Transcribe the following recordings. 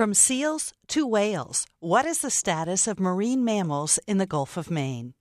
From seals to whales, what is the status of marine mammals in the Gulf of Maine?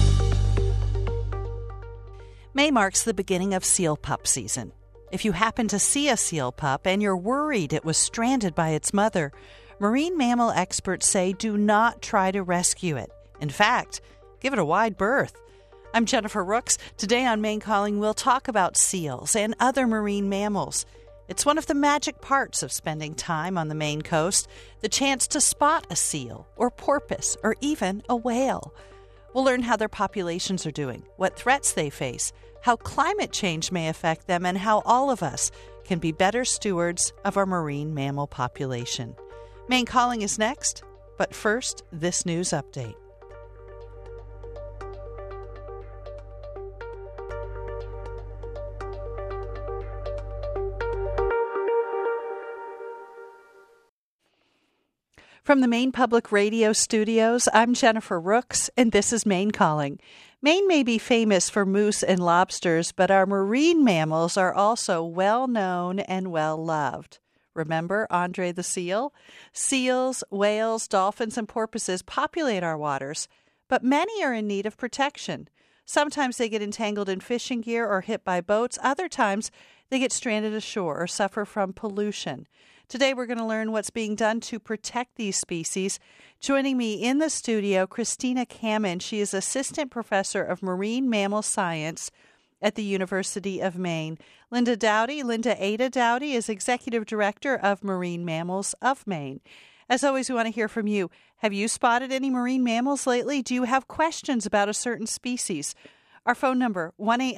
May marks the beginning of seal pup season. If you happen to see a seal pup and you're worried it was stranded by its mother, marine mammal experts say do not try to rescue it. In fact, give it a wide berth. I'm Jennifer Rooks. Today on Maine Calling, we'll talk about seals and other marine mammals. It's one of the magic parts of spending time on the Maine coast, the chance to spot a seal or porpoise or even a whale. We'll learn how their populations are doing, what threats they face, how climate change may affect them, and how all of us can be better stewards of our marine mammal population. Maine Calling is next, but first, this news update. From the Maine Public Radio studios, I'm Jennifer Rooks, and this is Maine Calling. Maine may be famous for moose and lobsters, but our marine mammals are also well known and well loved. Remember Andre the seal? Seals, whales, dolphins, and porpoises populate our waters, but many are in need of protection. Sometimes they get entangled in fishing gear or hit by boats. Other times they get stranded ashore or suffer from pollution. Today, we're going to learn what's being done to protect these species. Joining me in the studio, Christina Kammen. She is Assistant Professor of Marine Mammal Science at the University of Maine. Linda Ada Dowdy, is Executive Director of Marine Mammals of Maine. As always, we want to hear from you. Have you spotted any marine mammals lately? Do you have questions about a certain species? Our phone number,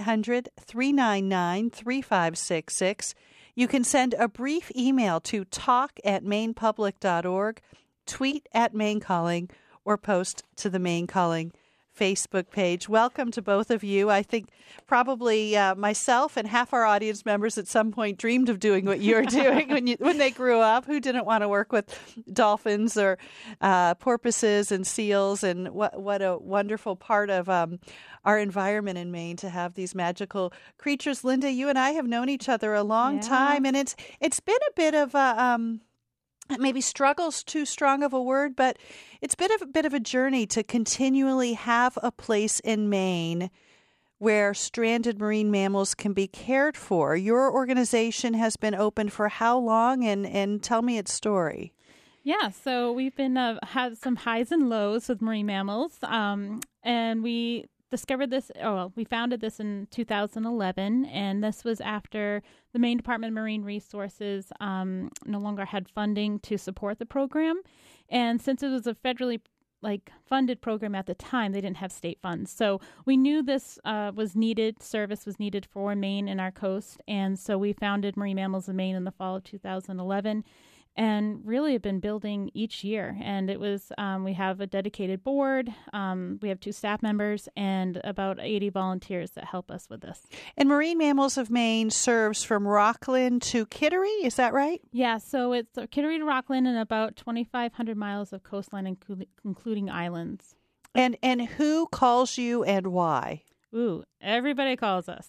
1-800-399-3566. You can send a brief email to talk@mainepublic.org, tweet at Maine Calling, or post to the Maine Calling Facebook page. Welcome to both of you. I think probably myself and half our audience members at some point dreamed of doing what you're doing when they grew up. Who didn't want to work with dolphins or porpoises and seals? And what a wonderful part of our environment in Maine to have these magical creatures. Linda, you and I have known each other a long time, and it's been a bit of a maybe struggle's too strong of a word, but it's been a bit of a journey to continually have a place in Maine where stranded marine mammals can be cared for. Your organization has been open for how long? And tell me its story. Yeah, so we've been had some highs and lows with marine mammals, and we discovered this, we founded this in 2011, and this was after the Maine Department of Marine Resources no longer had funding to support the program. And since it was a federally funded program at the time, they didn't have state funds. So we knew this service was needed for Maine and our coast, and so we founded Marine Mammals of Maine in the fall of 2011. And really have been building each year. And it was, we have a dedicated board, we have 2 staff members, and about 80 volunteers that help us with this. And Marine Mammals of Maine serves from Rockland to Kittery, is that right? Yeah, so it's Kittery to Rockland and about 2,500 miles of coastline, including islands. And who calls you and why? Ooh, everybody calls us.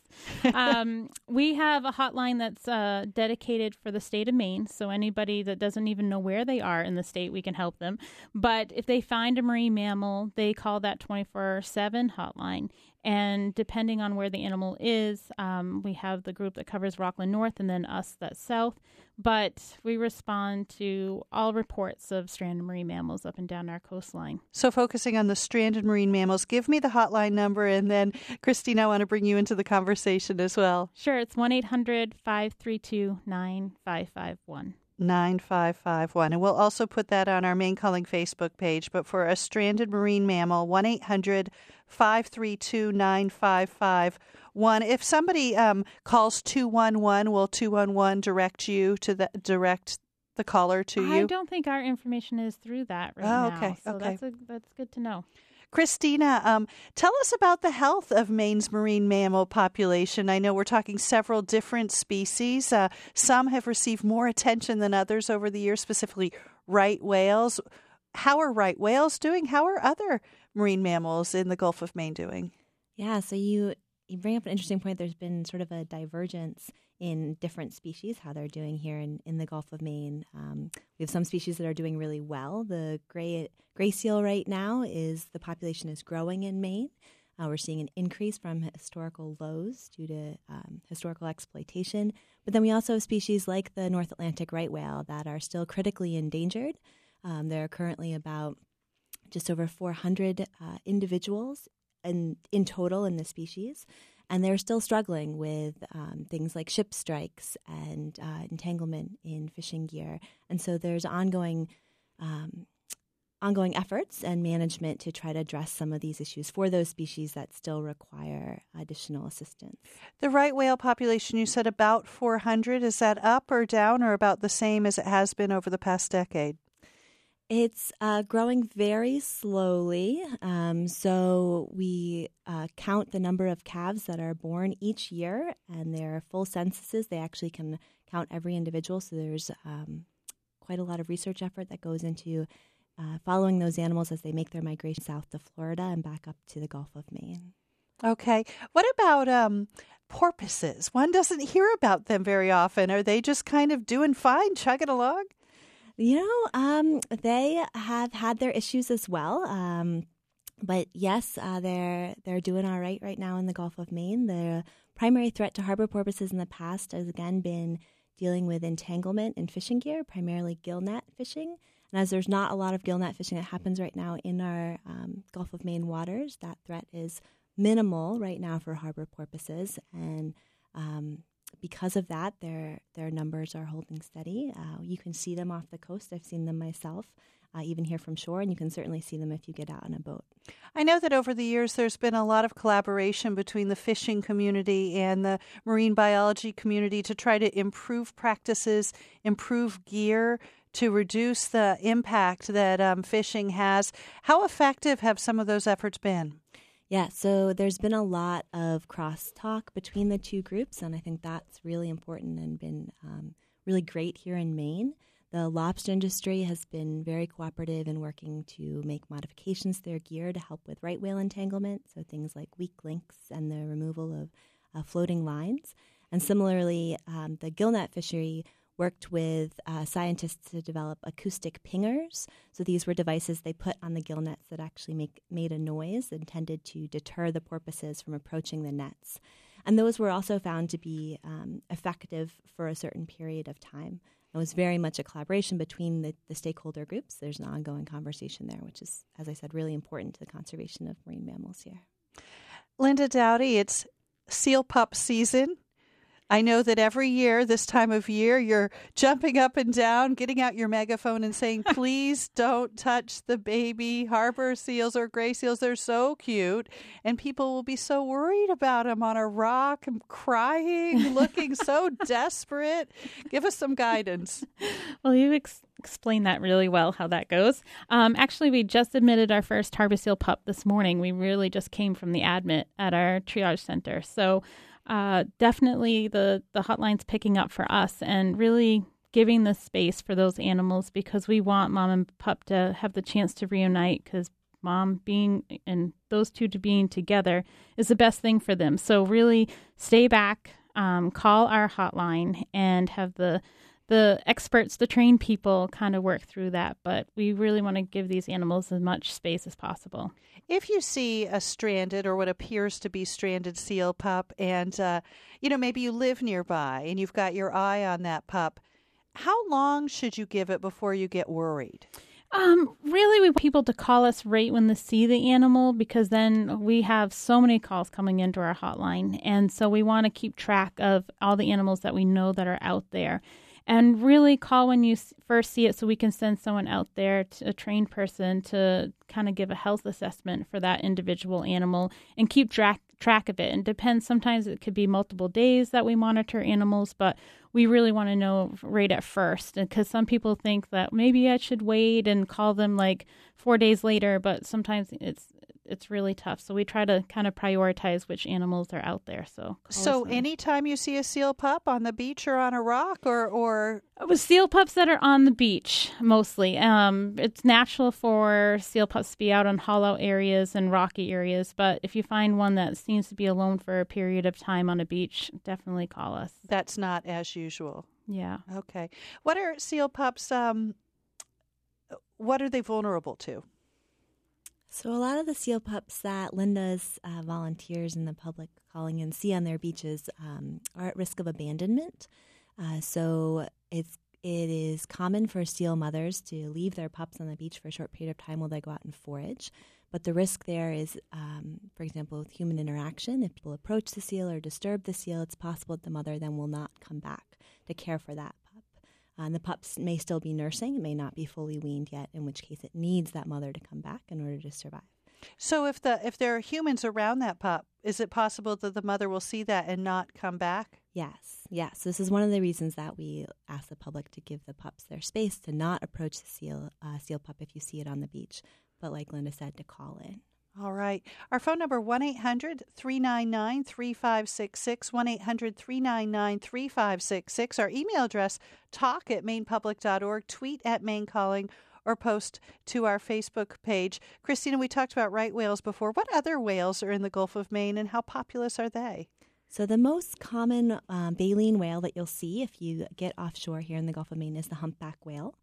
We have a hotline that's dedicated for the state of Maine, so anybody that doesn't even know where they are in the state, we can help them. But if they find a marine mammal, they call that 24/7 hotline. And depending on where the animal is, we have the group that covers Rockland North and then us that's south. But we respond to all reports of stranded marine mammals up and down our coastline. So focusing on the stranded marine mammals, give me the hotline number, and then, Christina, I want to bring you into the conversation as well. Sure, it's 1-800-532-9551. 9551. And we'll also put that on our Maine Calling Facebook page. But for a stranded marine mammal, 1-800-532-9551. If somebody calls 211, will 211 direct the caller to you? I don't think our information is through that now. Okay. So that's good to know. Christina, tell us about the health of Maine's marine mammal population. I know we're talking several different species. Some have received more attention than others over the years, specifically right whales. How are right whales doing? How are other marine mammals in the Gulf of Maine doing? Yeah, so you you bring up an interesting point. There's been sort of a divergence in different species, how they're doing here in the Gulf of Maine. We have some species that are doing really well. The gray seal right now the population is growing in Maine. We're seeing an increase from historical lows due to historical exploitation. But then we also have species like the North Atlantic right whale that are still critically endangered. There are currently about just over 400 individuals in total in the species. And they're still struggling with things like ship strikes and entanglement in fishing gear. And so there's ongoing efforts and management to try to address some of these issues for those species that still require additional assistance. The right whale population, you said about 400. Is that up or down or about the same as it has been over the past decade? It's growing very slowly. So we count the number of calves that are born each year, and there are full censuses. They actually can count every individual. So there's quite a lot of research effort that goes into following those animals as they make their migration south to Florida and back up to the Gulf of Maine. Okay. What about porpoises? One doesn't hear about them very often. Are they just kind of doing fine, chugging along? They have had their issues as well. But yes, they're doing all right now in the Gulf of Maine. The primary threat to harbor porpoises in the past has again been dealing with entanglement in fishing gear, primarily gillnet fishing. And as there's not a lot of gillnet fishing that happens right now in our Gulf of Maine waters, that threat is minimal right now for harbor porpoises. And because of that, their numbers are holding steady. You can see them off the coast. I've seen them myself, even here from shore, and you can certainly see them if you get out on a boat. I know that over the years there's been a lot of collaboration between the fishing community and the marine biology community to try to improve practices, improve gear, to reduce the impact that fishing has. How effective have some of those efforts been? Yeah, so there's been a lot of crosstalk between the two groups, and I think that's really important and been really great here in Maine. The lobster industry has been very cooperative in working to make modifications to their gear to help with right whale entanglement, so things like weak links and the removal of floating lines. And similarly, the gillnet fishery worked with scientists to develop acoustic pingers. So these were devices they put on the gill nets that actually made a noise intended to deter the porpoises from approaching the nets. And those were also found to be effective for a certain period of time. It was very much a collaboration between the stakeholder groups. There's an ongoing conversation there, which is, as I said, really important to the conservation of marine mammals here. Linda Dowdy, it's seal pup season. I know that every year, this time of year, you're jumping up and down, getting out your megaphone and saying, please don't touch the baby harbor seals or gray seals. They're so cute. And people will be so worried about them on a rock, crying, looking so desperate. Give us some guidance. Well, you explained that really well, how that goes. Actually, we just admitted our first harbor seal pup this morning. We really just came from the admit at our triage center. So definitely the hotline's picking up for us and really giving the space for those animals, because we want mom and pup to have the chance to reunite, because mom being and those two to being together is the best thing for them. So really stay back, call our hotline and have the experts, the trained people kind of work through that. But we really want to give these animals as much space as possible. If you see a stranded or what appears to be stranded seal pup and, maybe you live nearby and you've got your eye on that pup, how long should you give it before you get worried? Really, we want people to call us right when they see the animal, because then we have so many calls coming into our hotline. And so we want to keep track of all the animals that we know that are out there. And really call when you first see it so we can send someone out there, a trained person, to kind of give a health assessment for that individual animal and keep track of it. And depends, sometimes it could be multiple days that we monitor animals, but we really want to know right at first. Because some people think that maybe I should wait and call them like 4 days later, but sometimes it's really tough. So we try to kind of prioritize which animals are out there. So anytime you see a seal pup on the beach or on a rock, or with seal pups that are on the beach mostly, it's natural for seal pups to be out on hollow areas and rocky areas. But if you find one that seems to be alone for a period of time on a beach, definitely call us. That's not as usual. Yeah. Okay. What are seal pups? What are they vulnerable to? So a lot of the seal pups that Linda's volunteers and the public calling in see on their beaches are at risk of abandonment. So it is common for seal mothers to leave their pups on the beach for a short period of time while they go out and forage. But the risk there is, for example, with human interaction. If people approach the seal or disturb the seal, it's possible that the mother then will not come back to care for that pup. And the pups may still be nursing. It may not be fully weaned yet, in which case it needs that mother to come back in order to survive. So if there are humans around that pup, is it possible that the mother will see that and not come back? Yes. This is one of the reasons that we ask the public to give the pups their space, to not approach the seal pup if you see it on the beach, but like Linda said, to call in. All right. Our phone number, 1-800-399-3566, 1-800-399-3566. Our email address, talk@mainepublic.org, tweet at Maine Calling, or post to our Facebook page. Christina, we talked about right whales before. What other whales are in the Gulf of Maine, and how populous are they? So the most common baleen whale that you'll see if you get offshore here in the Gulf of Maine is the humpback whale.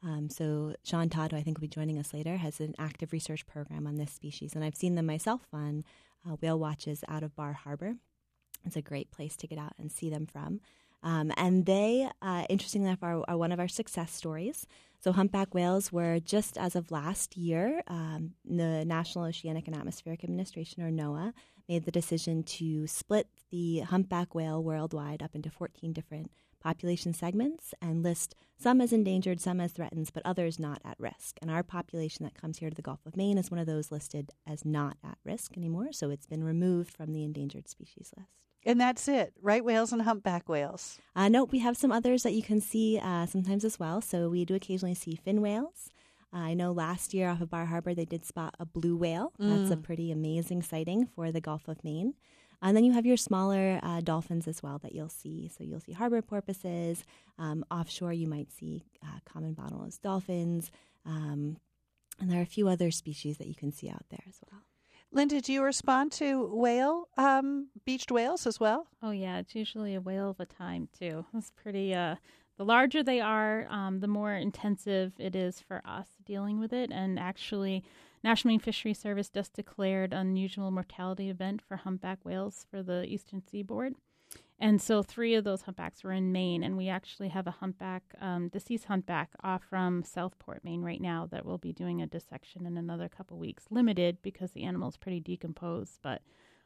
So Sean Todd, who I think will be joining us later, has an active research program on this species. And I've seen them myself on whale watches out of Bar Harbor. It's a great place to get out and see them from. And they, interestingly enough, are one of our success stories. So humpback whales were, just as of last year, the National Oceanic and Atmospheric Administration, or NOAA, made the decision to split the humpback whale worldwide up into 14 different population segments and list some as endangered, some as threatened, but others not at risk. And our population that comes here to the Gulf of Maine is one of those listed as not at risk anymore, so it's been removed from the endangered species list. And that's it, right whales and humpback whales? No, we have some others that you can see sometimes as well. So we do occasionally see fin whales. I know last year off of Bar Harbor they did spot a blue whale. That's a pretty amazing sighting for the Gulf of Maine. And then you have your smaller dolphins as well that you'll see. So you'll see harbor porpoises. Offshore you might see common bottlenose dolphins. And there are a few other species that you can see out there as well. Linda, do you respond to beached whales as well? Oh, yeah. It's usually a whale of a time, too. It's pretty, the larger they are, the more intensive it is for us dealing with it. And actually, National Marine Fisheries Service just declared unusual mortality event for humpback whales for the eastern seaboard. And so 3 of those humpbacks were in Maine, and we actually have a humpback, deceased humpback off from Southport, Maine right now that will be doing a dissection in another couple weeks, limited because the animal's pretty decomposed. But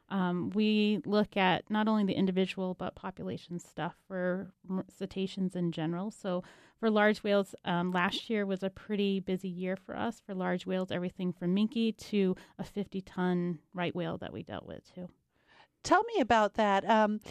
we look at not only the individual but population stuff for cetaceans in general. So for large whales, last year was a pretty busy year for us. For large whales, everything from minke to a 50-ton right whale that we dealt with, too. Tell me about that.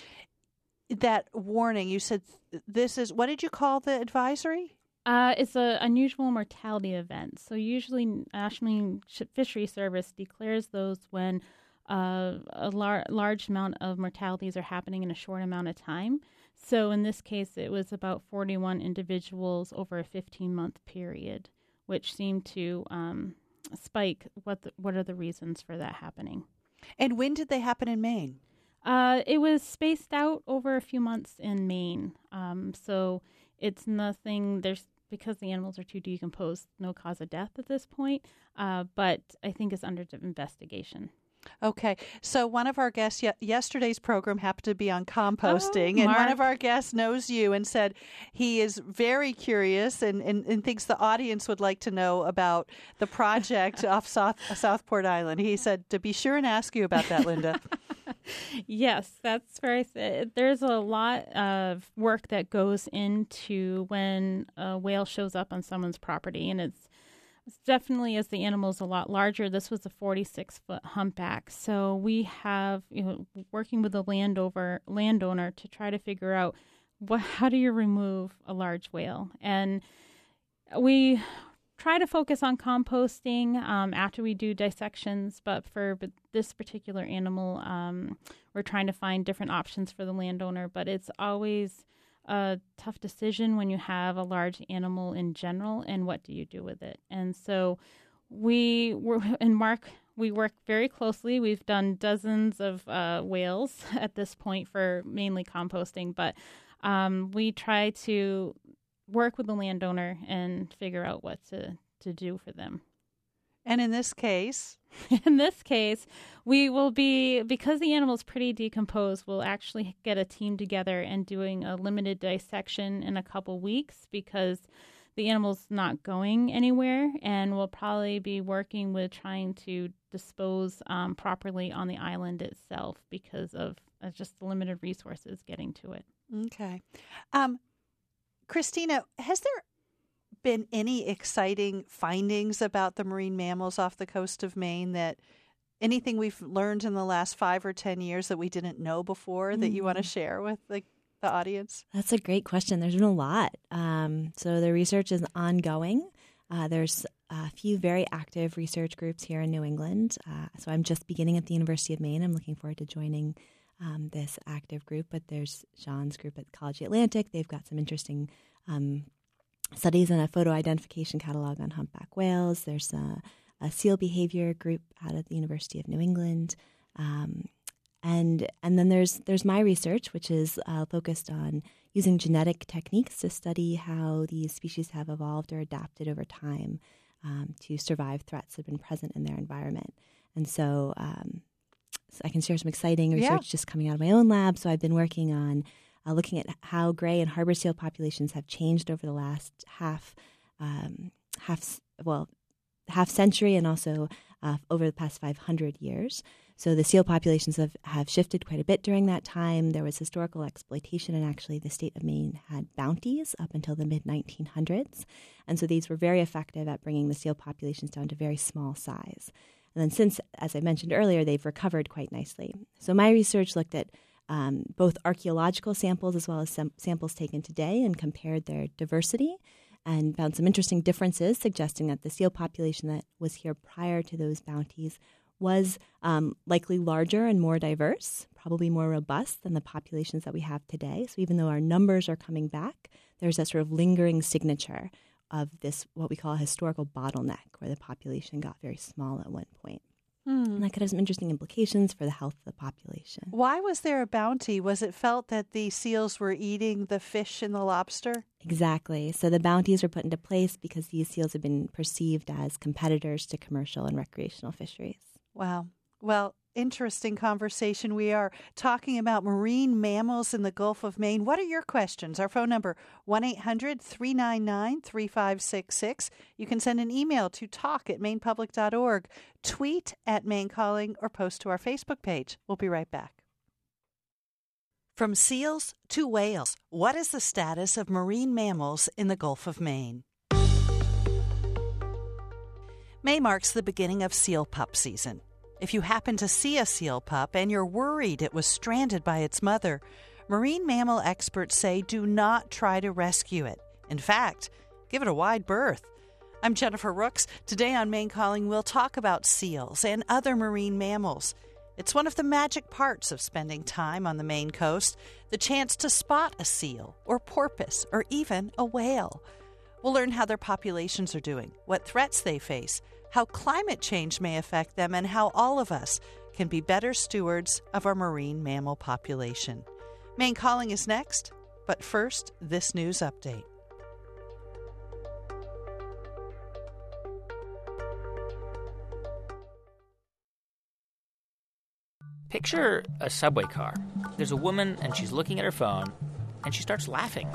That warning, you said this is, what did you call the advisory? It's an unusual mortality event. So usually National Fisheries Service declares those when a large amount of mortalities are happening in a short amount of time. So in this case, it was about 41 individuals over a 15-month period, which seemed to spike. What are the reasons for that happening? And when did they happen in Maine? It was spaced out over a few months in Maine. So it's nothing, because the animals are too decomposed, no cause of death at this point. But I think it's under investigation. Okay. So one of our guests, yesterday's program happened to be on composting, and Mark. one of our guests knows you and said he is very curious and thinks the audience would like to know about the project off Southport Island. He said to be sure and ask you about that, Linda. Yes, that's where I said there's a lot of work that goes into when a whale shows up on someone's property, and it's definitely, as the animal's a lot larger. This was a 46-foot humpback, so we have working with the landowner to try to figure out how do you remove a large whale, and we try to focus on composting after we do dissections, but for this particular animal, we're trying to find different options for the landowner. But it's always a tough decision when you have a large animal in general, and what do you do with it? And so we work very closely. We've done dozens of whales at this point for mainly composting, but we try to work with the landowner and figure out what to do for them. And in this case? In this case, we will be, because the animal's pretty decomposed, we'll actually get a team together and doing a limited dissection in a couple weeks because the animal's not going anywhere, and we'll probably be working with trying to dispose properly on the island itself because of just the limited resources getting to it. Okay. Christina, has there been any exciting findings about the marine mammals off the coast of Maine, that anything we've learned in the last 5 or 10 years that we didn't know before that you want to share with the audience? That's a great question. There's been a lot. So the research is ongoing. There's a few very active research groups here in New England. So I'm just beginning at the University of Maine. I'm looking forward to joining this active group, but there's Sean's group at Ecology Atlantic. They've got some interesting studies and a photo identification catalog on humpback whales. There's a seal behavior group out at the University of New England. And then there's my research, which is focused on using genetic techniques to study how these species have evolved or adapted over time to survive threats that have been present in their environment. And so I can share some exciting research just coming out of my own lab. So I've been working on looking at how gray and harbor seal populations have changed over the last half century and also over the past 500 years. So the seal populations have shifted quite a bit during that time. There was historical exploitation, and actually the state of Maine had bounties up until the mid-1900s. And so these were very effective at bringing the seal populations down to very small size. And then since, as I mentioned earlier, they've recovered quite nicely. So my research looked at both archaeological samples as well as samples taken today and compared their diversity and found some interesting differences, suggesting that the seal population that was here prior to those bounties was likely larger and more diverse, probably more robust than the populations that we have today. So even though our numbers are coming back, there's that sort of lingering signature of this, what we call a historical bottleneck, where the population got very small at one point. And that could have some interesting implications for the health of the population. Why was there a bounty? Was it felt that the seals were eating the fish and the lobster? Exactly. So the bounties were put into place because these seals have been perceived as competitors to commercial and recreational fisheries. Wow. Well, interesting conversation. We are talking about marine mammals in the Gulf of Maine. What are your questions? Our phone number, 1-800-399-3566. You can send an email to talk@mainepublic.org, tweet at Maine Calling, or post to our Facebook page. We'll be right back. From seals to whales, what is the status of marine mammals in the Gulf of Maine? May marks the beginning of seal pup season. If you happen to see a seal pup and you're worried it was stranded by its mother, marine mammal experts say do not try to rescue it. In fact, give it a wide berth. I'm Jennifer Rooks. Today on Maine Calling, we'll talk about seals and other marine mammals. It's one of the magic parts of spending time on the Maine coast, the chance to spot a seal or porpoise or even a whale. We'll learn how their populations are doing, what threats they face, how climate change may affect them, and how all of us can be better stewards of our marine mammal population. Maine Calling is next, but first, this news update. Picture a subway car. There's a woman and she's looking at her phone and she starts laughing.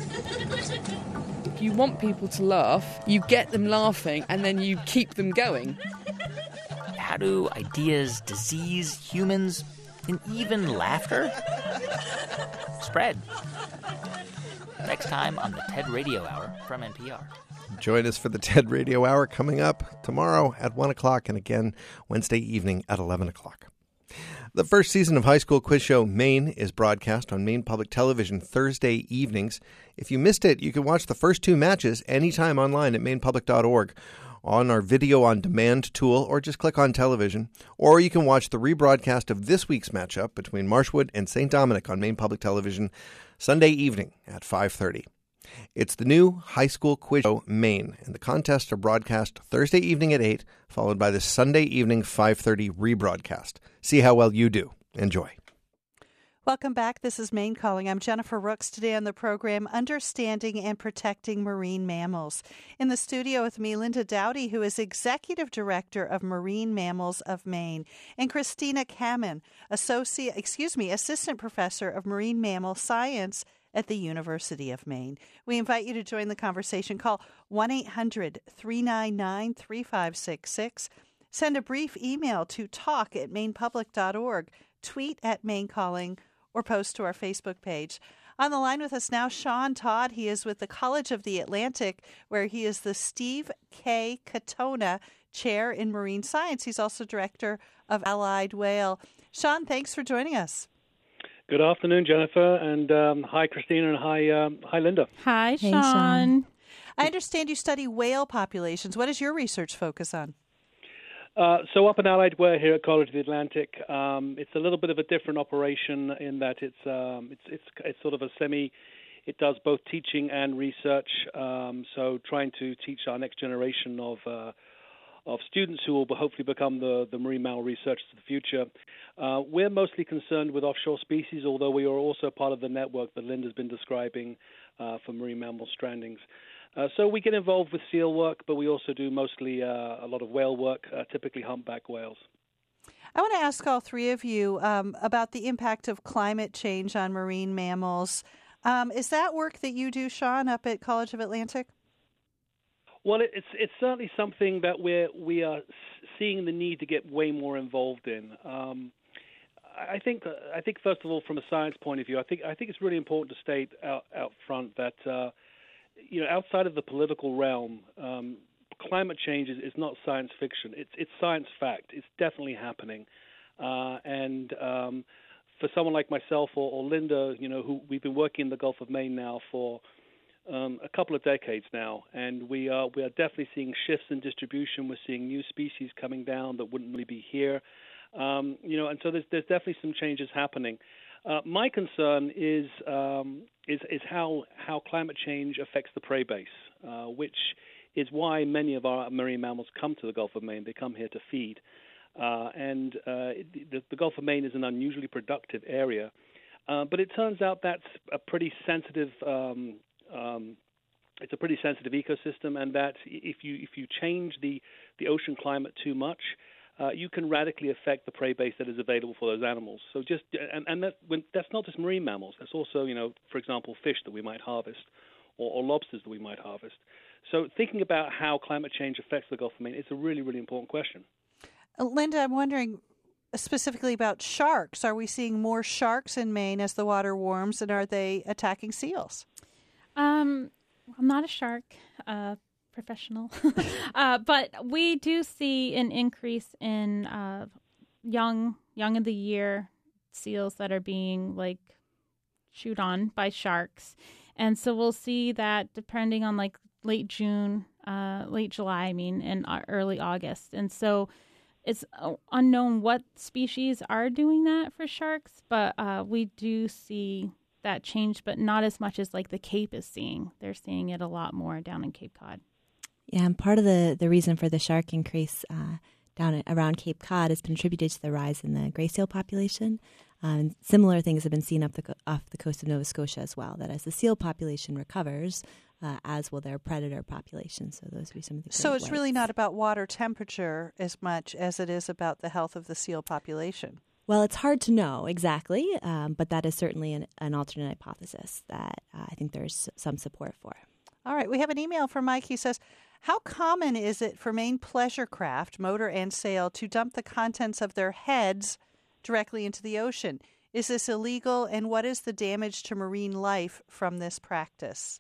If you want people to laugh, you get them laughing and then you keep them going. How do ideas, disease, humans, and even laughter spread? Next time on the TED Radio Hour from NPR. Join us for the TED Radio Hour coming up tomorrow at 1 o'clock and again Wednesday evening at 11 o'clock. The first season of High School Quiz Show Maine is broadcast on Maine Public Television Thursday evenings. If you missed it, you can watch the first 2 matches anytime online at mainepublic.org on our video on demand tool, or just click on television. Or you can watch the rebroadcast of this week's matchup between Marshwood and St. Dominic on Maine Public Television Sunday evening at 5:30. It's the new High School Quiz Show Maine, and the contests are broadcast Thursday evening at 8, followed by the Sunday evening 5:30 rebroadcast. See how well you do. Enjoy. Welcome back. This is Maine Calling. I'm Jennifer Rooks. Today on the program, Understanding and Protecting Marine Mammals. In the studio with me, Linda Dowdy, who is Executive Director of Marine Mammals of Maine, and Christina Kamen, Assistant Professor of Marine Mammal Science at the University of Maine. We invite you to join the conversation. Call 1-800-399-3566. Send a brief email to talk@mainepublic.org, tweet at Maine Calling, or post to our Facebook page. On the line with us now, Sean Todd. He is with the College of the Atlantic, where he is the Steve K. Katona Chair in Marine Science. He's also Director of Allied Whale. Sean, thanks for joining us. Good afternoon, Jennifer, and hi, Christina, and hi, Linda. Hi, Hey, Sean. Sean. I understand you study whale populations. What does your research focus on? So up in Allied Whale here at College of the Atlantic, it's a little bit of a different operation in that it's sort of a it does both teaching and research. So trying to teach our next generation of students who will hopefully become the marine mammal researchers of the future. We're mostly concerned with offshore species, although we are also part of the network that Linda's been describing for marine mammal strandings. So we get involved with seal work, but we also do mostly a lot of whale work, typically humpback whales. I want to ask all three of you about the impact of climate change on marine mammals. Is that work that you do, Sean, up at College of Atlantic? Well, it's certainly something that we are seeing the need to get way more involved in. I think first of all, from a science point of view, I think it's really important to state out front that outside of the political realm, climate change is not science fiction. It's science fact. It's definitely happening, and for someone like myself or Linda, who we've been working in the Gulf of Maine now for a couple of decades now, and we are definitely seeing shifts in distribution. We're seeing new species coming down that wouldn't really be here, and so there's definitely some changes happening. My concern is how climate change affects the prey base, which is why many of our marine mammals come to the Gulf of Maine. They come here to feed, and the Gulf of Maine is an unusually productive area, but it turns out that's a pretty sensitive. It's a pretty sensitive ecosystem, and that if you change the ocean climate too much, you can radically affect the prey base that is available for those animals. So that's not just marine mammals. That's also, for example, fish that we might harvest, or lobsters that we might harvest. So thinking about how climate change affects the Gulf of Maine is a really, really important question. Linda, I'm wondering specifically about sharks. Are we seeing more sharks in Maine as the water warms, and are they attacking seals? I'm not a shark professional, but we do see an increase in young of the year seals that are being chewed on by sharks, and so we'll see that depending on late July, and early August, and so it's unknown what species are doing that for sharks, but we do see that change, but not as much as the Cape is seeing. They're seeing it a lot more down in Cape Cod. Yeah, and part of the reason for the shark increase down around Cape Cod has contributed to the rise in the gray seal population. Similar things have been seen off the coast of Nova Scotia as well, that as the seal population recovers, as will their predator population. So those would be some of the So it's really not about water temperature as much as it is about the health of the seal population. Well, it's hard to know exactly, but that is certainly an alternate hypothesis that I think there's some support for. All right. We have an email from Mike. He says, how common is it for Maine pleasure craft, motor and sail, to dump the contents of their heads directly into the ocean? Is this illegal, and what is the damage to marine life from this practice?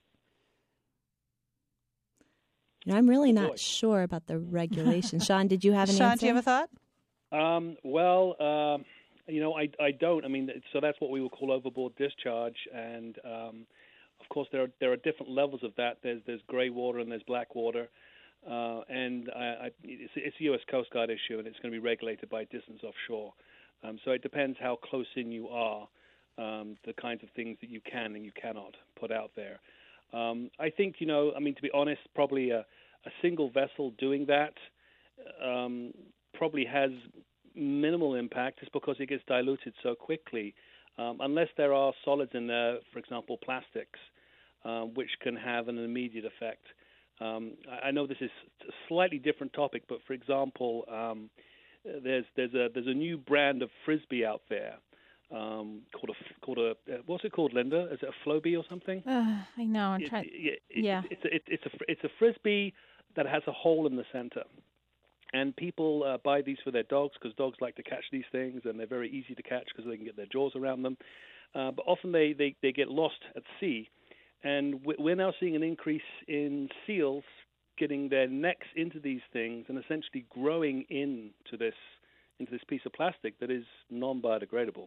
I'm really not sure about the regulations. Sean, did you have an answer? Sean, do you have a thought? I don't. I mean, so that's what we would call overboard discharge, and of course there are different levels of that. There's gray water and there's black water, and it's a U.S. Coast Guard issue, and it's going to be regulated by distance offshore. So it depends how close in you are, the kinds of things that you can and you cannot put out there. I think, to be honest, probably a single vessel doing that probably has minimal impact just because it gets diluted so quickly, unless there are solids in there, for example, plastics, which can have an immediate effect. I know this is a slightly different topic, but for example, there's a new brand of Frisbee out there called a what's it called, Linda? Is it a Flowbee or something? I know. It's a Frisbee that has a hole in the center. And people buy these for their dogs because dogs like to catch these things, and they're very easy to catch because they can get their jaws around them. But often they get lost at sea. And we're now seeing an increase in seals getting their necks into these things and essentially growing into this piece of plastic that is non-biodegradable.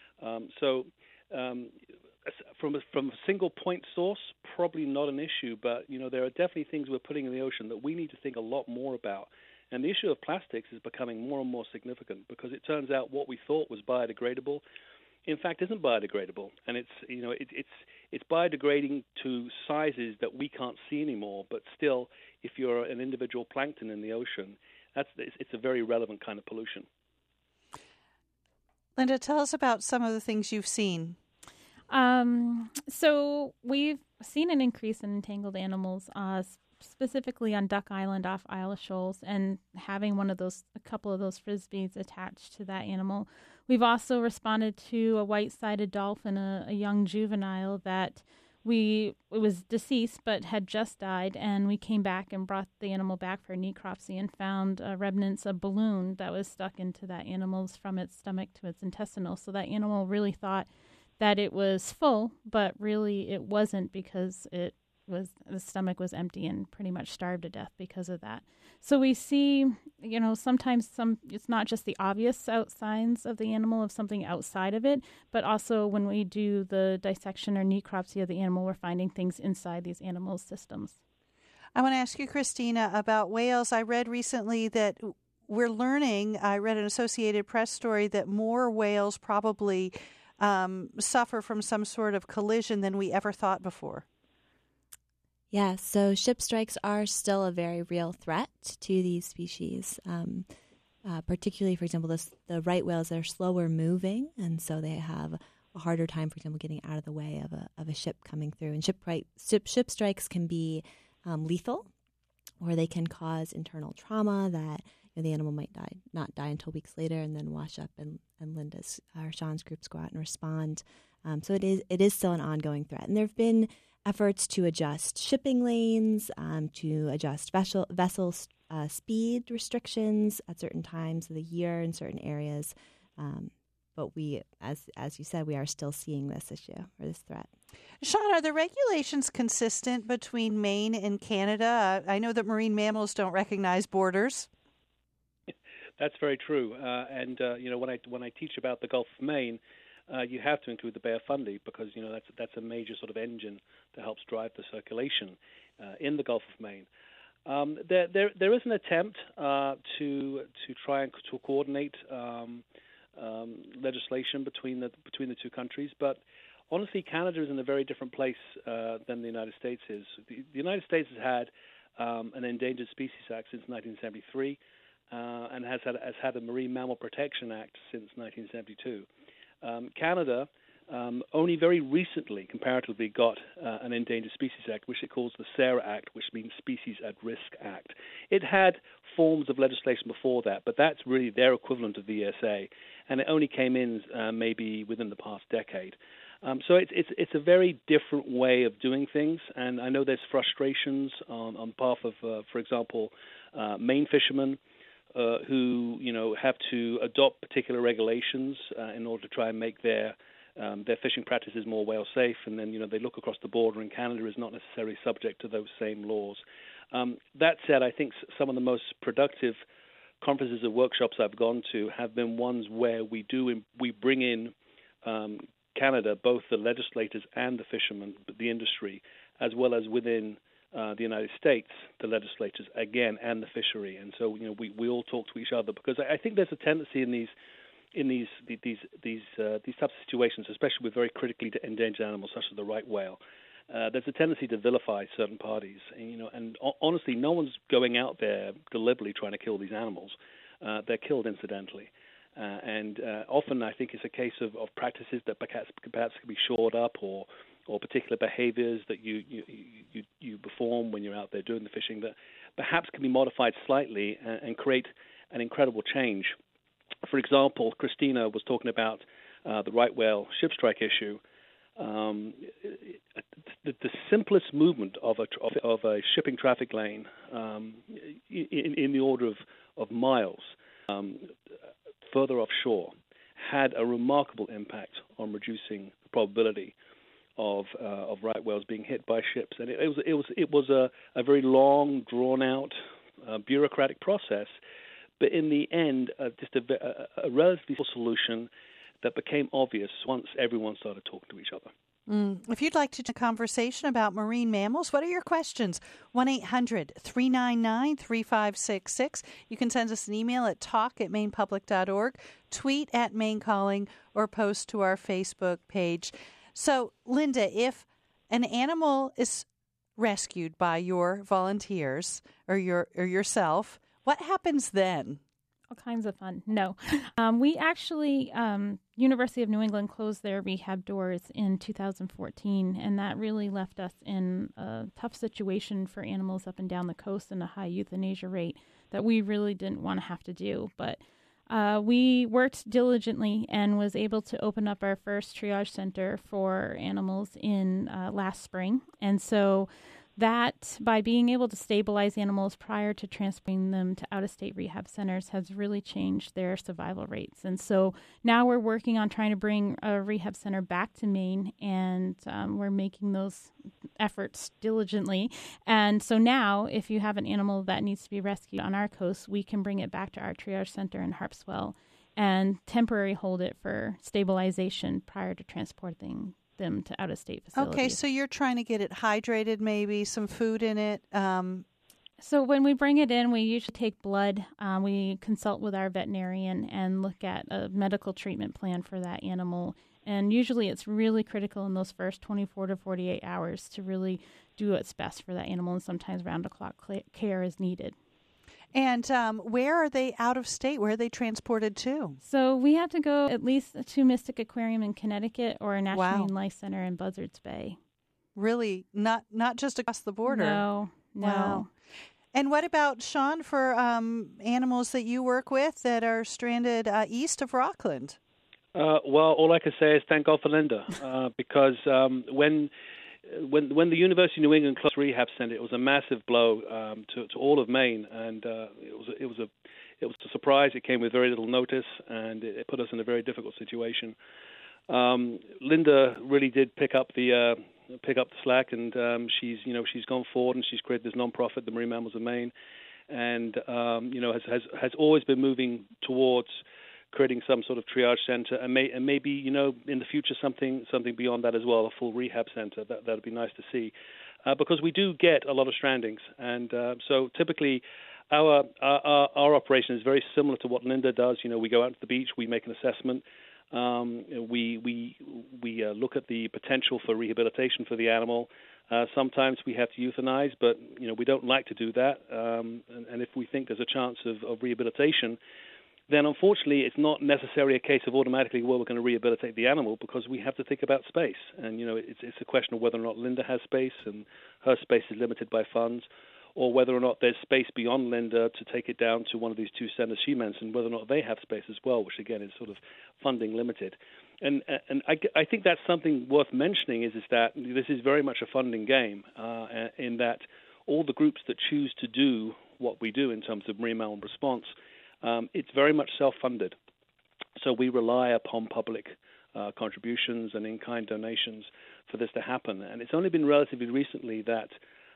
From a single point source, probably not an issue, but there are definitely things we're putting in the ocean that we need to think a lot more about. And the issue of plastics is becoming more and more significant because it turns out what we thought was biodegradable, in fact, isn't biodegradable, and it's biodegrading to sizes that we can't see anymore. But still, if you're an individual plankton in the ocean, it's a very relevant kind of pollution. Linda, tell us about some of the things you've seen. So we've seen an increase in entangled animals, specifically on Duck Island off Isle of Shoals, and having a couple of those Frisbees attached to that animal. We've also responded to a white-sided dolphin, a young juvenile that it was deceased but had just died, and we came back and brought the animal back for necropsy and found remnants of balloon that was stuck into that animal's from its stomach to its intestinal. So that animal really thought that it was full, but really it wasn't because the stomach was empty and pretty much starved to death because of that. So we see, sometimes it's not just the obvious signs of the animal of something outside of it, but also when we do the dissection or necropsy of the animal, we're finding things inside these animals' systems. I want to ask you, Christina, about whales. I read recently that I read an Associated Press story that more whales probably suffer from some sort of collision than we ever thought before. Yeah, so ship strikes are still a very real threat to these species, particularly, for example, the right whales are slower moving, and so they have a harder time, for example, getting out of the way of a ship coming through. And ship strikes can be lethal, or they can cause internal trauma that the animal might not die until weeks later, and then wash up, and Linda's or Sean's groups go out and respond. So it is still an ongoing threat, and there have been efforts to adjust shipping lanes, to adjust vessel speed restrictions at certain times of the year in certain areas. But we, as you said, we are still seeing this issue or this threat. Sean, are the regulations consistent between Maine and Canada? I know that marine mammals don't recognize borders. That's very true. And when I teach about the Gulf of Maine, you have to include the Bay of Fundy because that's a major sort of engine that helps drive the circulation in the Gulf of Maine. There is an attempt to try and to coordinate legislation between the two countries, but honestly, Canada is in a very different place than the United States is. The United States has had an Endangered Species Act since 1973, and has had a Marine Mammal Protection Act since 1972. Canada only very recently, comparatively, got an Endangered Species Act, which it calls the SARA Act, which means Species at Risk Act. It had forms of legislation before that, but that's really their equivalent of the ESA, and it only came in maybe within the past decade. So it's a very different way of doing things, and I know there's frustrations on behalf of, for example, Maine fishermen, who have to adopt particular regulations in order to try and make their fishing practices more whale safe, and then they look across the border, and Canada is not necessarily subject to those same laws. That said, I think some of the most productive conferences and workshops I've gone to have been ones where we bring in Canada, both the legislators and the fishermen, the industry, as well as within the United States, the legislators again and the fishery. And so we all talk to each other, because I think there's a tendency in these types of situations, especially with very critically endangered animals such as the right whale. There's a tendency to vilify certain parties, and honestly, no one's going out there deliberately trying to kill these animals. They're killed incidentally, and often I think it's a case of practices that perhaps can be shored up, or particular behaviors that you perform when you're out there doing the fishing that perhaps can be modified slightly and create an incredible change. For example, Christina was talking about the right whale ship strike issue. The simplest movement of a shipping traffic lane in the order of miles further offshore had a remarkable impact on reducing the probability of right whales being hit by ships. And it was a very long, drawn out, bureaucratic process, but in the end, just a relatively simple solution that became obvious once everyone started talking to each other. If you'd like to have a conversation about marine mammals, what are your questions? 1-800-399-3566. You can send us an email at talk@mainpublic.org, tweet at Maine Calling, or post to our Facebook page. So, Linda, if an animal is rescued by your volunteers or yourself, what happens then? All kinds of fun. No. We actually, University of New England closed their rehab doors in 2014, and that really left us in a tough situation for animals up and down the coast and a high euthanasia rate that we really didn't want to have to do. But we worked diligently and was able to open up our first triage center for animals in last spring. And so that, by being able to stabilize animals prior to transporting them to out-of-state rehab centers, has really changed their survival rates. And so now we're working on trying to bring a rehab center back to Maine, and we're making those efforts diligently. And so now, if you have an animal that needs to be rescued on our coast, we can bring it back to our triage center in Harpswell and temporarily hold it for stabilization prior to transporting them to out-of-state facilities. Okay, so you're trying to get it hydrated, maybe some food in it. So when we bring it in, we usually take blood. We consult with our veterinarian and look at a medical treatment plan for that animal. And usually it's really critical in those first 24 to 48 hours to really do what's best for that animal, and sometimes round-the-clock care is needed. And where are they out of state? Where are they transported to? So we have to go at least to Mystic Aquarium in Connecticut or National Marine Life Center in Buzzards Bay. Really? Not just across the border? No. Wow. And what about, Sean, for animals that you work with that are stranded east of Rockland? Well, all I can say is thank God for Linda, because when the University of New England closed rehab center, it was a massive blow to all of Maine, and it was a surprise. It came with very little notice, and it put us in a very difficult situation. Linda really did pick up the slack, and she's gone forward, and she's created this nonprofit, the Marine Mammals of Maine, and has always been moving towards creating some sort of triage center, and maybe in the future something beyond that as well, a full rehab center. That'd be nice to see, because we do get a lot of strandings, and so typically our operation is very similar to what Linda does. We go out to the beach, we make an assessment, we look at the potential for rehabilitation for the animal. Sometimes we have to euthanize, but we don't like to do that, and if we think there's a chance of rehabilitation, then unfortunately it's not necessarily a case of automatically, well, we're going to rehabilitate the animal, because we have to think about space. And, it's a question of whether or not Linda has space, and her space is limited by funds, or whether or not there's space beyond Linda to take it down to one of these two centers she mentioned, whether or not they have space as well, which, again, is sort of funding limited. And I think that's something worth mentioning is that this is very much a funding game, in that all the groups that choose to do what we do in terms of marine mammal response, it's very much self-funded. So we rely upon public contributions and in-kind donations for this to happen. And it's only been relatively recently that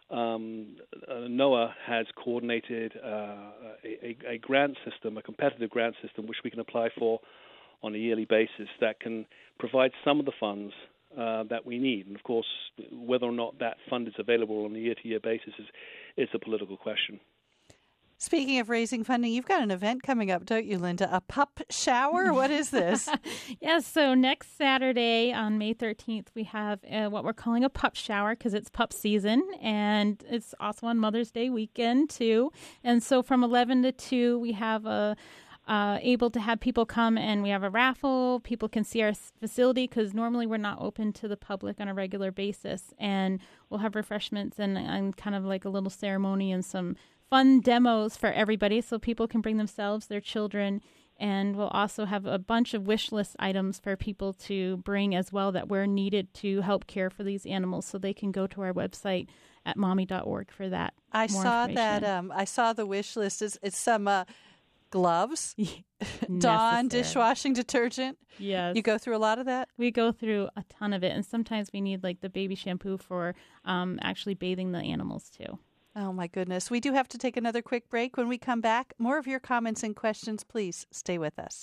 NOAA has coordinated a grant system, a competitive grant system, which we can apply for on a yearly basis that can provide some of the funds that we need. And, of course, whether or not that fund is available on a year-to-year basis is a political question. Speaking of raising funding, you've got an event coming up, don't you, Linda? A pup shower? What is this? Yes, so next Saturday on May 13th, we have what we're calling a pup shower because it's pup season, and it's also on Mother's Day weekend, too. And so from 11 to 2, we have able to have people come, and we have a raffle. People can see our facility because normally we're not open to the public on a regular basis. And we'll have refreshments and kind of like a little ceremony and some fun demos for everybody so people can bring themselves, their children. And we'll also have a bunch of wish list items for people to bring as well that were needed to help care for these animals. So they can go to our website at mommy.org for that. I saw that. I saw the wish list. It's some gloves, Dawn dishwashing detergent. Yes. You go through a lot of that? We go through a ton of it. And sometimes we need like the baby shampoo for actually bathing the animals too. Oh, my goodness. We do have to take another quick break. When we come back, more of your comments and questions, please stay with us.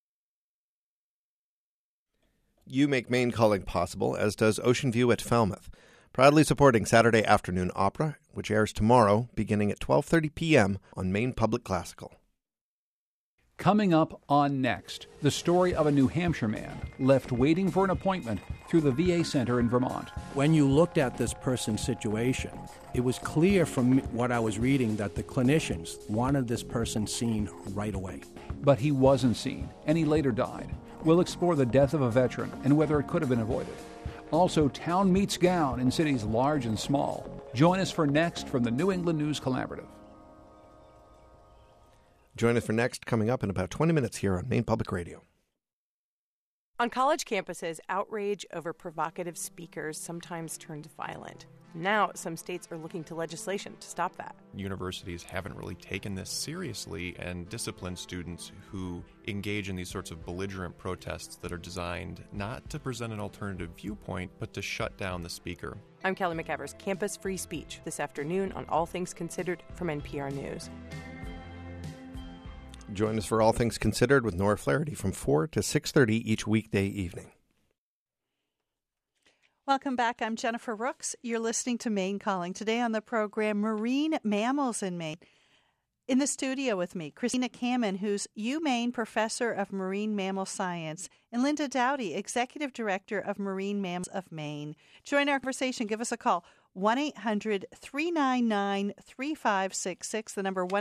You make Maine Calling possible, as does Ocean View at Falmouth, proudly supporting Saturday Afternoon Opera, which airs tomorrow beginning at 12:30 p.m. on Maine Public Classical. Coming up on Next, the story of a New Hampshire man left waiting for an appointment through the VA Center in Vermont. When you looked at this person's situation, it was clear from what I was reading that the clinicians wanted this person seen right away. But he wasn't seen, and he later died. We'll explore the death of a veteran and whether it could have been avoided. Also, town meets gown in cities large and small. Join us for Next from the New England News Collaborative. Join us for Next, coming up in about 20 minutes here on Maine Public Radio. On college campuses, outrage over provocative speakers sometimes turns violent. Now, some states are looking to legislation to stop that. Universities haven't really taken this seriously and disciplined students who engage in these sorts of belligerent protests that are designed not to present an alternative viewpoint, but to shut down the speaker. I'm Kelly McEvers, Campus Free Speech, this afternoon on All Things Considered from NPR News. Join us for All Things Considered with Nora Flaherty from 4 to 6:30 each weekday evening. Welcome back. I'm Jennifer Rooks. You're listening to Maine Calling. Today on the program, Marine Mammals in Maine. In the studio with me, Christina Kamen, who's UMaine Professor of Marine Mammal Science, and Linda Dowdy, Executive Director of Marine Mammals of Maine. Join our conversation. Give us a call, 1-800-399-3566, the number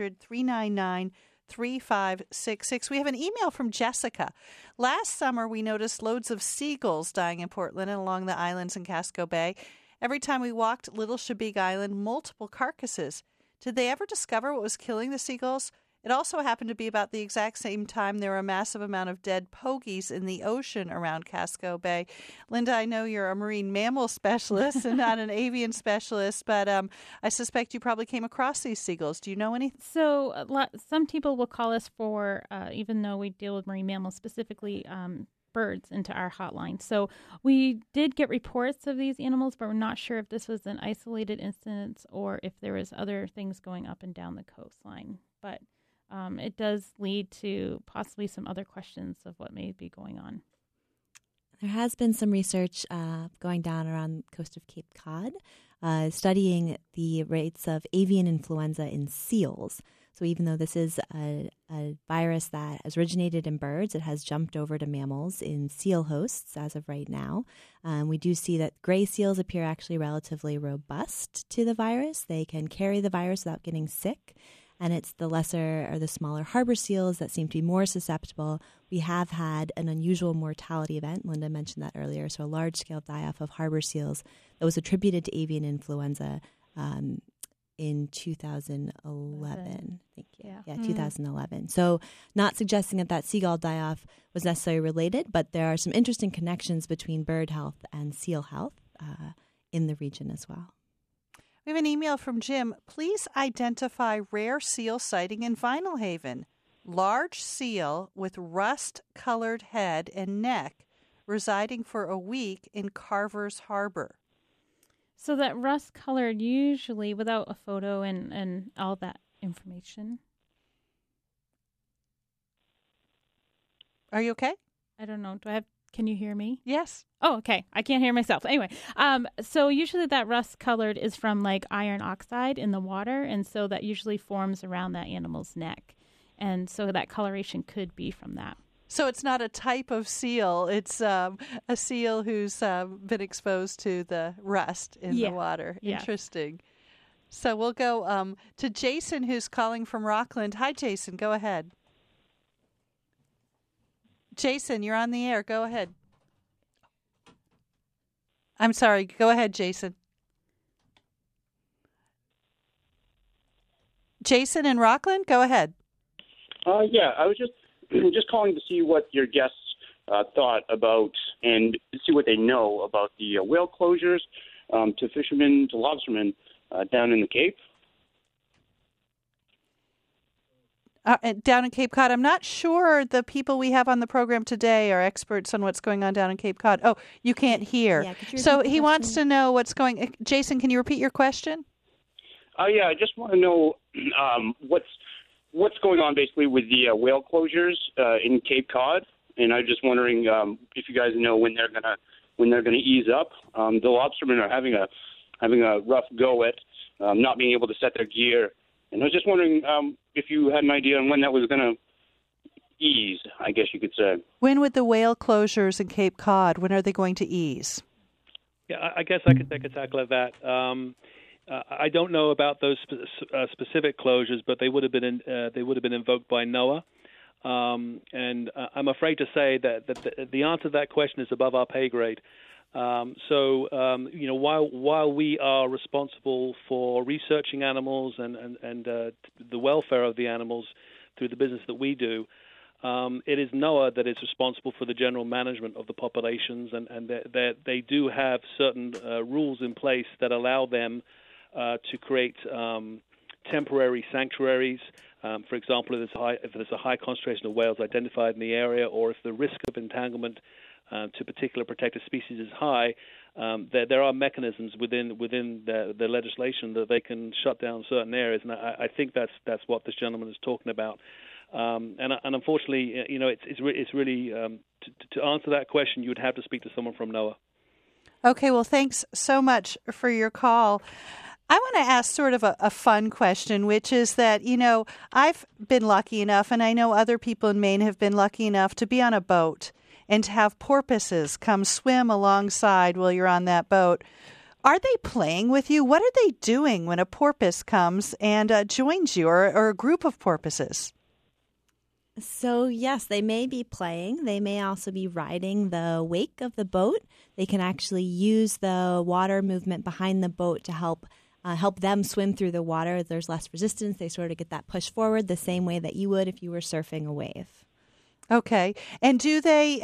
1-800-399-3566. We have an email from Jessica. Last summer, we noticed loads of seagulls dying in Portland and along the islands in Casco Bay. Every time we walked Little Chebeague Island, multiple carcasses. Did they ever discover what was killing the seagulls? It also happened to be about the exact same time there were a massive amount of dead pogies in the ocean around Casco Bay. Linda, I know you're a marine mammal specialist and not an avian specialist, but I suspect you probably came across these seagulls. Do you know anything? So some people will call us for, even though we deal with marine mammals specifically, birds into our hotline. So we did get reports of these animals, but we're not sure if this was an isolated incident or if there was other things going up and down the coastline. But it does lead to possibly some other questions of what may be going on. There has been some research going down around the coast of Cape Cod studying the rates of avian influenza in seals. So even though this is a virus that has originated in birds, it has jumped over to mammals in seal hosts as of right now. We do see that gray seals appear actually relatively robust to the virus. They can carry the virus without getting sick. And it's the lesser or the smaller harbor seals that seem to be more susceptible. We have had an unusual mortality event. Linda mentioned that earlier. So a large-scale die-off of harbor seals that was attributed to avian influenza in 2011. Thank you. Yeah, 2011. So not suggesting that seagull die-off was necessarily related, but there are some interesting connections between bird health and seal health in the region as well. We have an email from Jim. Please identify rare seal sighting in Vinyl Haven. Large seal with rust-colored head and neck residing for a week in Carver's Harbor. So that rust colored usually without a photo and all that information. Are you okay? I don't know. Can you hear me? Yes. Oh, okay. I can't hear myself. Anyway, so usually that rust colored is from like iron oxide in the water. And so that usually forms around that animal's neck. And so that coloration could be from that. So it's not a type of seal. It's a seal who's been exposed to the rust in the water. Yeah. Interesting. So we'll go to Jason, who's calling from Rockland. Hi, Jason. Go ahead. Jason, you're on the air. Go ahead. I'm sorry. Go ahead, Jason. Jason in Rockland, go ahead. Yeah, I was just calling to see what your guests thought about and see what they know about the whale closures to fishermen, to lobstermen down in the Cape. Down in Cape Cod. I'm not sure the people we have on the program today are experts on what's going on down in Cape Cod. Oh, you can't hear. Yeah, so he wants to know what's going. Jason, can you repeat your question? Yeah, I just want to know what's going on basically with the whale closures in Cape Cod, and I'm just wondering if you guys know when they're gonna ease up. The lobstermen are having a rough go at not being able to set their gear, and I was just wondering if you had an idea on when that was gonna ease, I guess you could say. When would the whale closures in Cape Cod? When are they going to ease? Yeah, I guess I could take a tackle at that. I don't know about those specific closures, but they would have been invoked by NOAA, and I'm afraid to say that the answer to that question is above our pay grade. So while we are responsible for researching animals and the welfare of the animals through the business that we do, it is NOAA that is responsible for the general management of the populations, and they do have certain rules in place that allow them to create temporary sanctuaries. For example, if there's a high concentration of whales identified in the area, or if the risk of entanglement to particular protected species is high, there are mechanisms within the legislation that they can shut down certain areas, and I think that's what this gentleman is talking about. And unfortunately, it's really to answer that question, you would have to speak to someone from NOAA. Okay, well, thanks so much for your call. I want to ask sort of a fun question, which is that, I've been lucky enough, and I know other people in Maine have been lucky enough to be on a boat and to have porpoises come swim alongside while you're on that boat. Are they playing with you? What are they doing when a porpoise comes and joins you, or a group of porpoises? So, yes, they may be playing. They may also be riding the wake of the boat. They can actually use the water movement behind the boat to help them swim through the water. There's less resistance. They sort of get that push forward the same way that you would if you were surfing a wave. Okay. And do they,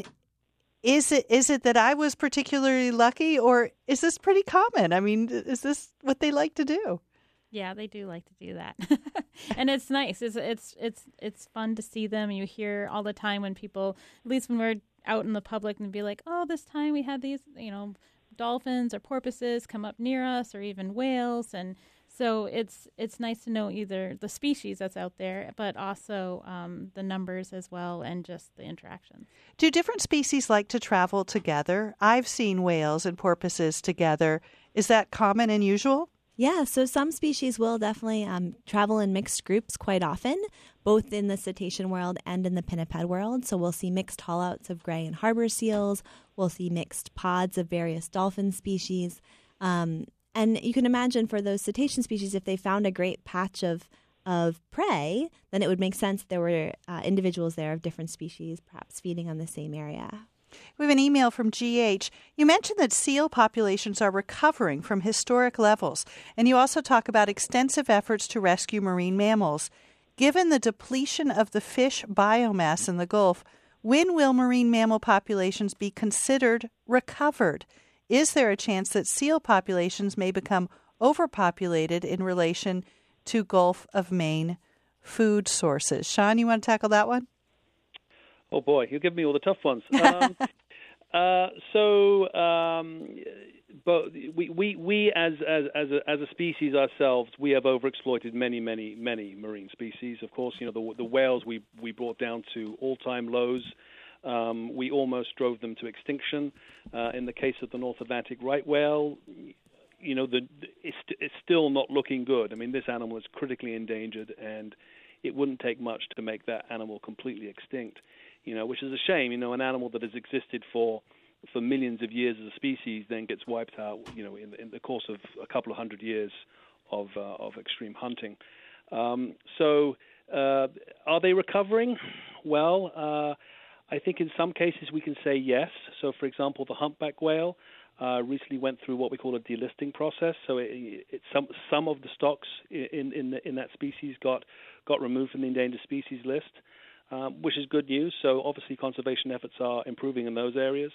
is it that I was particularly lucky, or is this pretty common? Is this what they like to do? Yeah, they do like to do that. And it's nice. It's fun to see them. You hear all the time when people, at least when we're out in the public, and be like, oh, this time we had these, dolphins or porpoises come up near us, or even whales. And so it's nice to know either the species that's out there, but also the numbers as well, and just the interactions. Do different species like to travel together? I've seen whales and porpoises together. Is that common and usual? Yeah, so some species will definitely travel in mixed groups quite often, both in the cetacean world and in the pinniped world. So we'll see mixed haulouts of gray and harbor seals. We'll see mixed pods of various dolphin species. And you can imagine for those cetacean species, if they found a great patch of prey, then it would make sense there were individuals there of different species, perhaps feeding on the same area. We have an email from GH. You mentioned that seal populations are recovering from historic levels, and you also talk about extensive efforts to rescue marine mammals. Given the depletion of the fish biomass in the Gulf, when will marine mammal populations be considered recovered? Is there a chance that seal populations may become overpopulated in relation to Gulf of Maine food sources? Sean, you want to tackle that one? Oh, boy, you give me all the tough ones. but we as a species ourselves, we have overexploited many marine species. Of course, the whales we brought down to all-time lows. We almost drove them to extinction. In the case of the North Atlantic right whale, it's still not looking good. I mean, this animal is critically endangered, and it wouldn't take much to make that animal completely extinct. Which is a shame. An animal that has existed for millions of years as a species then gets wiped out. In the course of a couple of hundred years of extreme hunting. So are they recovering? Well, I think in some cases we can say yes. So, for example, the humpback whale recently went through what we call a delisting process. So some of the stocks in that species got removed from the endangered species list, which is good news. So obviously conservation efforts are improving in those areas.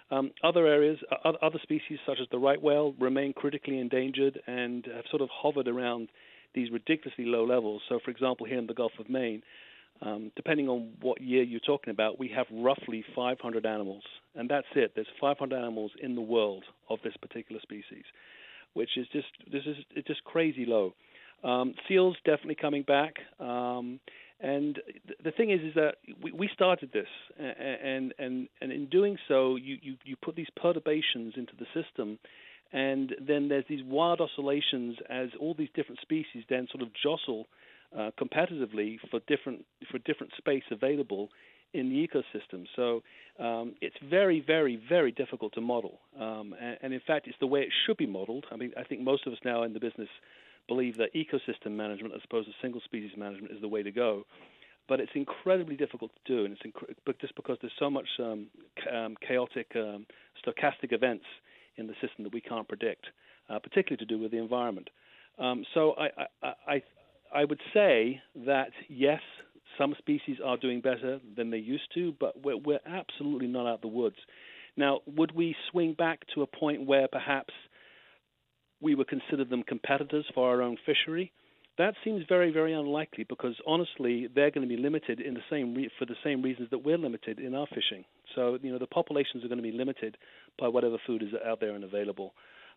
Other species such as the right whale remain critically endangered and have sort of hovered around these ridiculously low levels. So, for example, here in the Gulf of Maine, depending on what year you're talking about, we have roughly 500 animals, and that's it. There's 500 animals in the world of this particular species, which is just crazy low. Seals definitely coming back, and the thing is that we started this, and in doing so, you put these perturbations into the system, and then there's these wild oscillations as all these different species then sort of jostle competitively for different space available in the ecosystem. So it's very, very, very difficult to model, and in fact, it's the way it should be modeled. I mean, I think most of us now in the business believe that ecosystem management as opposed to single species management is the way to go, but it's incredibly difficult to do, and it's just because there's so much chaotic, stochastic events in the system that we can't predict, particularly to do with the environment. So I would say that yes, some species are doing better than they used to, but we're absolutely not out of the woods. Now, would we swing back to a point where perhaps we would consider them competitors for our own fishery? That seems very, very unlikely because, honestly, they're going to be limited for the same reasons that we're limited in our fishing. So, the populations are going to be limited by whatever food is out there and available.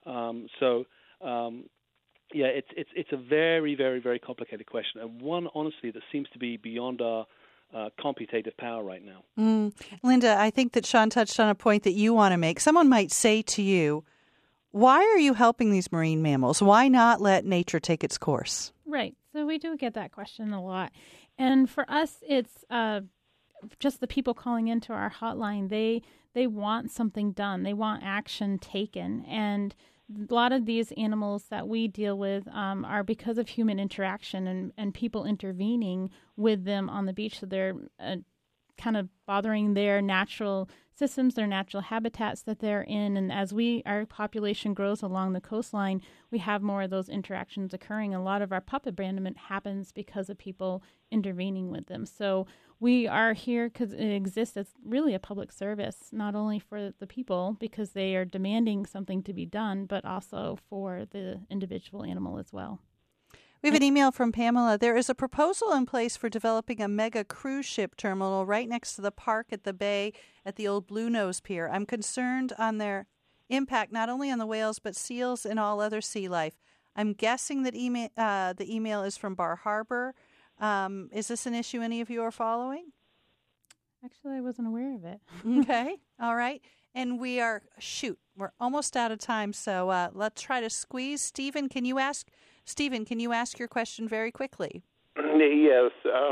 Yeah, it's a very, very, very complicated question, and one, honestly, that seems to be beyond our computative power right now. Linda, I think that Sean touched on a point that you want to make. Someone might say to you, why are you helping these marine mammals? Why not let nature take its course? Right. So we do get that question a lot. And for us, it's just the people calling into our hotline. They want something done. They want action taken. And a lot of these animals that we deal with are because of human interaction and people intervening with them on the beach. So they're kind of bothering their natural systems, their natural habitats that they're in. And as our population grows along the coastline, we have more of those interactions occurring. A lot of our pup abandonment happens because of people intervening with them. So we are here because it exists as really a public service, not only for the people because they are demanding something to be done, but also for the individual animal as well. We have an email from Pamela. There is a proposal in place for developing a mega cruise ship terminal right next to the park at the bay at the old Blue Nose Pier. I'm concerned on their impact not only on the whales but seals and all other sea life. I'm guessing that the email is from Bar Harbor. Is this an issue any of you are following? Actually, I wasn't aware of it. Okay. All right. And we're almost out of time, so let's try to squeeze. Stephen, can you ask your question very quickly? Yes.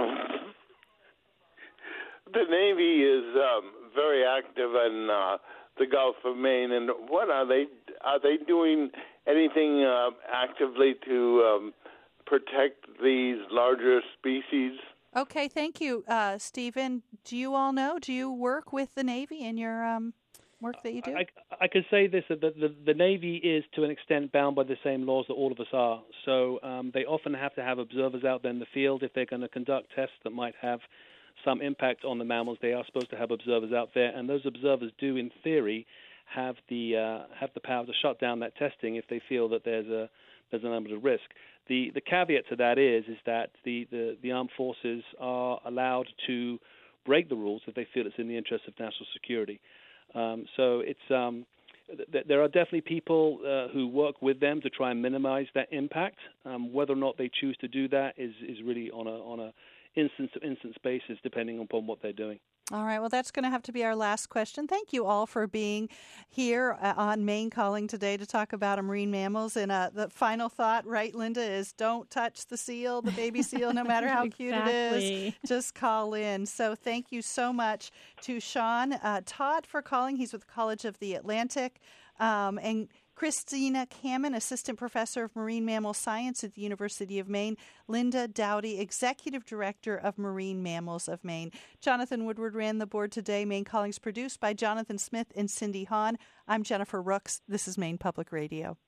The Navy is very active in the Gulf of Maine, and what are they doing anything actively to protect these larger species? Okay, thank you, Stephen. Do you all know? Do you work with the Navy in your work that you do? I could say this, that the Navy is to an extent bound by the same laws that all of us are. So they often have to have observers out there in the field. If they're going to conduct tests that might have some impact on the mammals, they are supposed to have observers out there. And those observers do, in theory, have the power to shut down that testing if they feel that there's an element of risk. The caveat to that is that the armed forces are allowed to break the rules if they feel it's in the interest of national security. So it's there are definitely people who work with them to try and minimize that impact. Whether or not they choose to do that is really on a instance-to-instance basis, depending upon what they're doing. All right. Well, that's going to have to be our last question. Thank you all for being here on Maine Calling today to talk about marine mammals. And the final thought, right, Linda, is don't touch the seal, the baby seal, no matter how cute it is. Just call in. So thank you so much to Sean Todd for calling. He's with the College of the Atlantic. And Christina Kamen, Assistant Professor of Marine Mammal Science at the University of Maine. Linda Dowdy, Executive Director of Marine Mammals of Maine. Jonathan Woodward ran the board today. Maine Calling's produced by Jonathan Smith and Cindy Hahn. I'm Jennifer Rooks. This is Maine Public Radio.